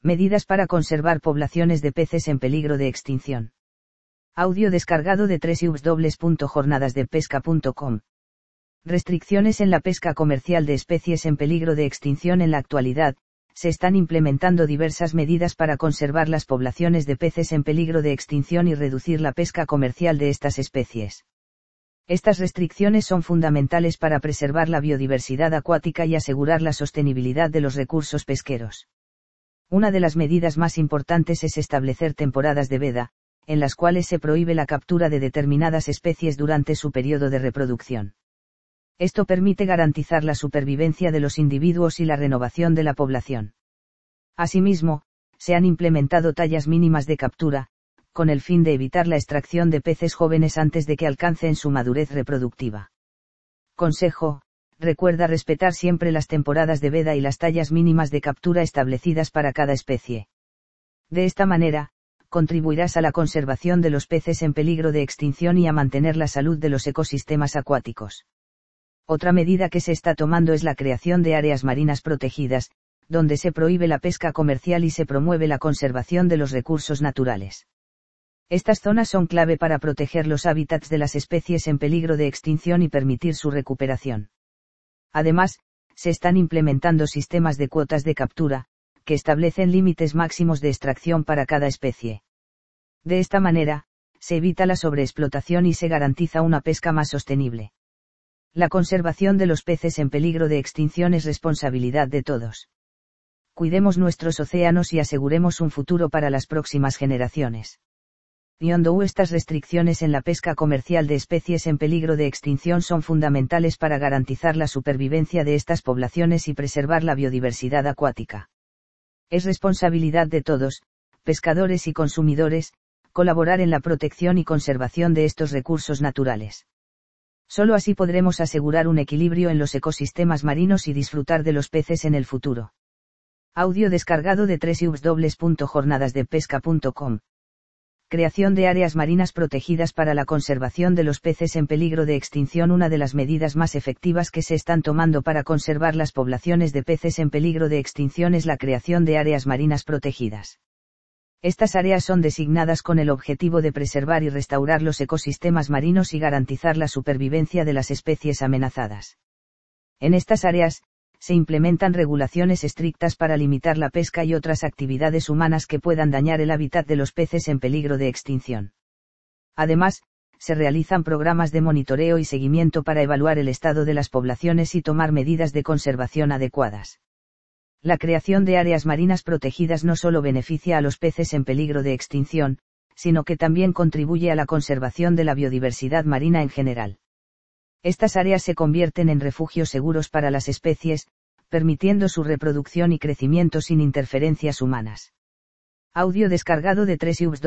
Medidas para conservar poblaciones de peces en peligro de extinción. Audio descargado de www.jornadasdepesca.com. Restricciones en la pesca comercial de especies en peligro de extinción. En la actualidad, se están implementando diversas medidas para conservar las poblaciones de peces en peligro de extinción y reducir la pesca comercial de estas especies. Estas restricciones son fundamentales para preservar la biodiversidad acuática y asegurar la sostenibilidad de los recursos pesqueros. Una de las medidas más importantes es establecer temporadas de veda, en las cuales se prohíbe la captura de determinadas especies durante su periodo de reproducción. Esto permite garantizar la supervivencia de los individuos y la renovación de la población. Asimismo, se han implementado tallas mínimas de captura, con el fin de evitar la extracción de peces jóvenes antes de que alcancen su madurez reproductiva. Consejo: recuerda respetar siempre las temporadas de veda y las tallas mínimas de captura establecidas para cada especie. De esta manera, contribuirás a la conservación de los peces en peligro de extinción y a mantener la salud de los ecosistemas acuáticos. Otra medida que se está tomando es la creación de áreas marinas protegidas, donde se prohíbe la pesca comercial y se promueve la conservación de los recursos naturales. Estas zonas son clave para proteger los hábitats de las especies en peligro de extinción y permitir su recuperación. Además, se están implementando sistemas de cuotas de captura, que establecen límites máximos de extracción para cada especie. De esta manera, se evita la sobreexplotación y se garantiza una pesca más sostenible. La conservación de los peces en peligro de extinción es responsabilidad de todos. Cuidemos nuestros océanos y aseguremos un futuro para las próximas generaciones. Estas restricciones en la pesca comercial de especies en peligro de extinción son fundamentales para garantizar la supervivencia de estas poblaciones y preservar la biodiversidad acuática. Es responsabilidad de todos, pescadores y consumidores, colaborar en la protección y conservación de estos recursos naturales. Solo así podremos asegurar un equilibrio en los ecosistemas marinos y disfrutar de los peces en el futuro. Audio descargado de www.jornadasdepesca.com. Creación de áreas marinas protegidas para la conservación de los peces en peligro de extinción. Una de las medidas más efectivas que se están tomando para conservar las poblaciones de peces en peligro de extinción es la creación de áreas marinas protegidas. Estas áreas son designadas con el objetivo de preservar y restaurar los ecosistemas marinos y garantizar la supervivencia de las especies amenazadas. En estas áreas, se implementan regulaciones estrictas para limitar la pesca y otras actividades humanas que puedan dañar el hábitat de los peces en peligro de extinción. Además, se realizan programas de monitoreo y seguimiento para evaluar el estado de las poblaciones y tomar medidas de conservación adecuadas. La creación de áreas marinas protegidas no solo beneficia a los peces en peligro de extinción, sino que también contribuye a la conservación de la biodiversidad marina en general. Estas áreas se convierten en refugios seguros para las especies, permitiendo su reproducción y crecimiento sin interferencias humanas. Audio descargado de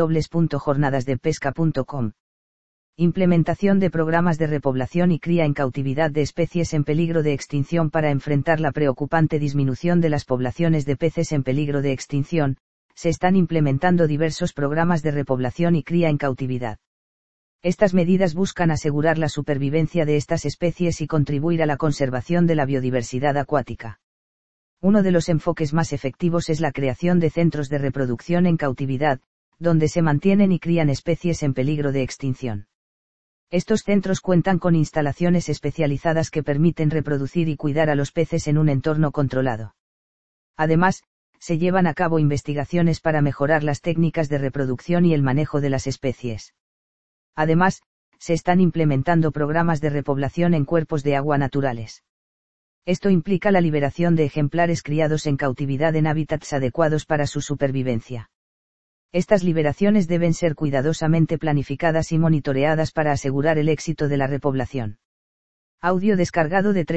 www.jornadasdepesca.com. Implementación de programas de repoblación y cría en cautividad de especies en peligro de extinción. Para enfrentar la preocupante disminución de las poblaciones de peces en peligro de extinción, se están implementando diversos programas de repoblación y cría en cautividad. Estas medidas buscan asegurar la supervivencia de estas especies y contribuir a la conservación de la biodiversidad acuática. Uno de los enfoques más efectivos es la creación de centros de reproducción en cautividad, donde se mantienen y crían especies en peligro de extinción. Estos centros cuentan con instalaciones especializadas que permiten reproducir y cuidar a los peces en un entorno controlado. Además, se llevan a cabo investigaciones para mejorar las técnicas de reproducción y el manejo de las especies. Además, se están implementando programas de repoblación en cuerpos de agua naturales. Esto implica la liberación de ejemplares criados en cautividad en hábitats adecuados para su supervivencia. Estas liberaciones deben ser cuidadosamente planificadas y monitoreadas para asegurar el éxito de la repoblación. Audio descargado de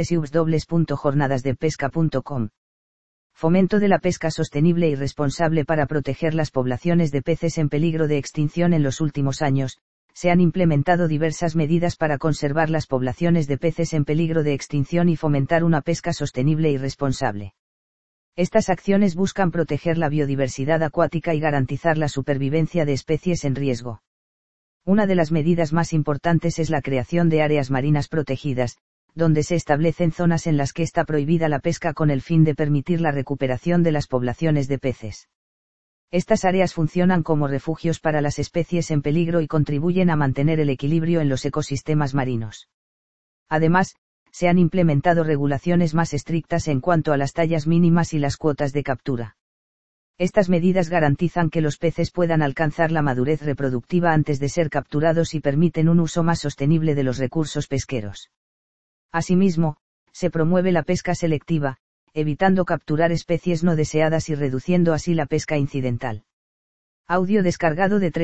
www.jornadasdepesca.com. Fomento de la pesca sostenible y responsable para proteger las poblaciones de peces en peligro de extinción. En los últimos años, se han implementado diversas medidas para conservar las poblaciones de peces en peligro de extinción y fomentar una pesca sostenible y responsable. Estas acciones buscan proteger la biodiversidad acuática y garantizar la supervivencia de especies en riesgo. Una de las medidas más importantes es la creación de áreas marinas protegidas, donde se establecen zonas en las que está prohibida la pesca con el fin de permitir la recuperación de las poblaciones de peces. Estas áreas funcionan como refugios para las especies en peligro y contribuyen a mantener el equilibrio en los ecosistemas marinos. Además, se han implementado regulaciones más estrictas en cuanto a las tallas mínimas y las cuotas de captura. Estas medidas garantizan que los peces puedan alcanzar la madurez reproductiva antes de ser capturados y permiten un uso más sostenible de los recursos pesqueros. Asimismo, se promueve la pesca selectiva, evitando capturar especies no deseadas y reduciendo así la pesca incidental. Audio descargado de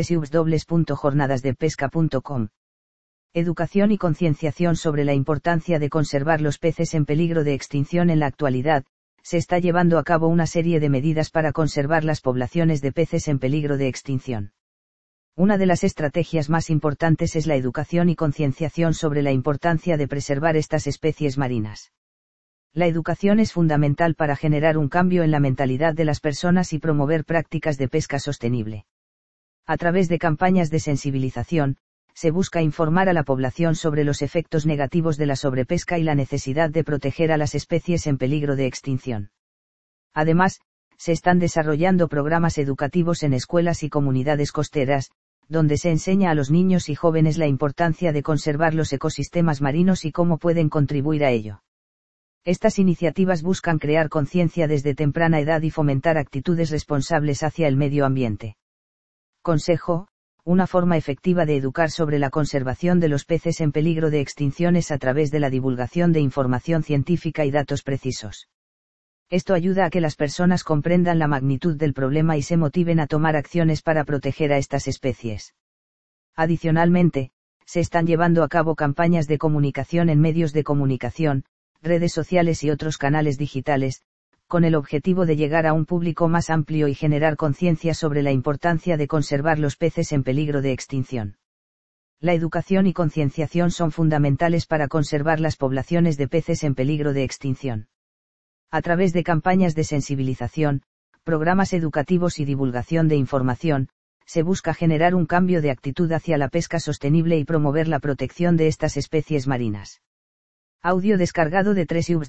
www.jornadasdepesca.com. Educación y concienciación sobre la importancia de conservar los peces en peligro de extinción. En la actualidad, se está llevando a cabo una serie de medidas para conservar las poblaciones de peces en peligro de extinción. Una de las estrategias más importantes es la educación y concienciación sobre la importancia de preservar estas especies marinas. La educación es fundamental para generar un cambio en la mentalidad de las personas y promover prácticas de pesca sostenible. A través de campañas de sensibilización, se busca informar a la población sobre los efectos negativos de la sobrepesca y la necesidad de proteger a las especies en peligro de extinción. Además, se están desarrollando programas educativos en escuelas y comunidades costeras, donde se enseña a los niños y jóvenes la importancia de conservar los ecosistemas marinos y cómo pueden contribuir a ello. Estas iniciativas buscan crear conciencia desde temprana edad y fomentar actitudes responsables hacia el medio ambiente. Consejo: una forma efectiva de educar sobre la conservación de los peces en peligro de extinción es a través de la divulgación de información científica y datos precisos. Esto ayuda a que las personas comprendan la magnitud del problema y se motiven a tomar acciones para proteger a estas especies. Adicionalmente, se están llevando a cabo campañas de comunicación en medios de comunicación, redes sociales y otros canales digitales, con el objetivo de llegar a un público más amplio y generar conciencia sobre la importancia de conservar los peces en peligro de extinción. La educación y concienciación son fundamentales para conservar las poblaciones de peces en peligro de extinción. A través de campañas de sensibilización, programas educativos y divulgación de información, se busca generar un cambio de actitud hacia la pesca sostenible y promover la protección de estas especies marinas. Audio descargado de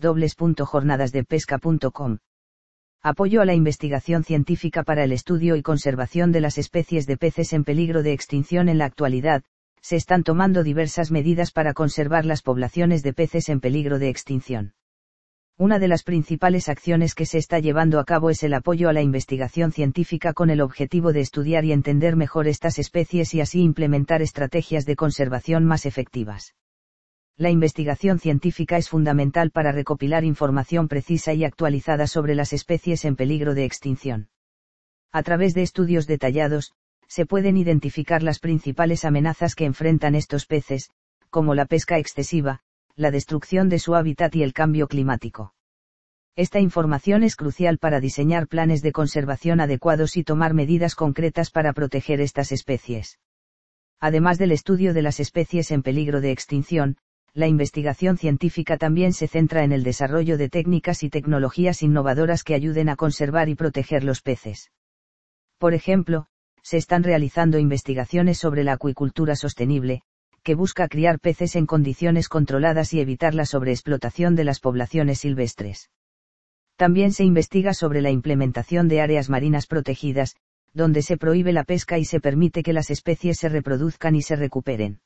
www.jornadasdepesca.com. Apoyo a la investigación científica para el estudio y conservación de las especies de peces en peligro de extinción. En la actualidad, se están tomando diversas medidas para conservar las poblaciones de peces en peligro de extinción. Una de las principales acciones que se está llevando a cabo es el apoyo a la investigación científica con el objetivo de estudiar y entender mejor estas especies y así implementar estrategias de conservación más efectivas. La investigación científica es fundamental para recopilar información precisa y actualizada sobre las especies en peligro de extinción. A través de estudios detallados, se pueden identificar las principales amenazas que enfrentan estos peces, como la pesca excesiva, la destrucción de su hábitat y el cambio climático. Esta información es crucial para diseñar planes de conservación adecuados y tomar medidas concretas para proteger estas especies. Además del estudio de las especies en peligro de extinción, la investigación científica también se centra en el desarrollo de técnicas y tecnologías innovadoras que ayuden a conservar y proteger los peces. Por ejemplo, se están realizando investigaciones sobre la acuicultura sostenible, que busca criar peces en condiciones controladas y evitar la sobreexplotación de las poblaciones silvestres. También se investiga sobre la implementación de áreas marinas protegidas, donde se prohíbe la pesca y se permite que las especies se reproduzcan y se recuperen.